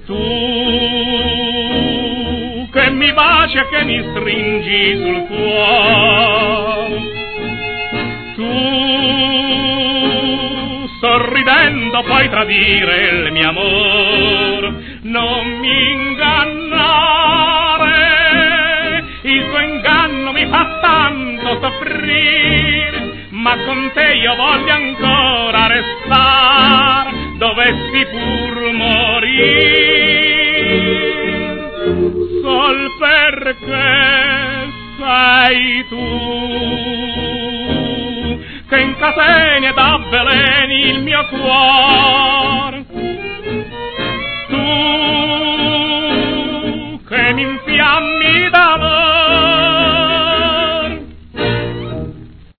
Tu che mi baci e che mi stringi sul cuore, tu sorridendo puoi tradire il mio amor. Non mi ingannare, il tuo inganno mi fa tanto soffrire, ma con te io voglio ancora restare, dovessi pur morire, sol perché sei tu che incateni ed avveleni il mio cuore.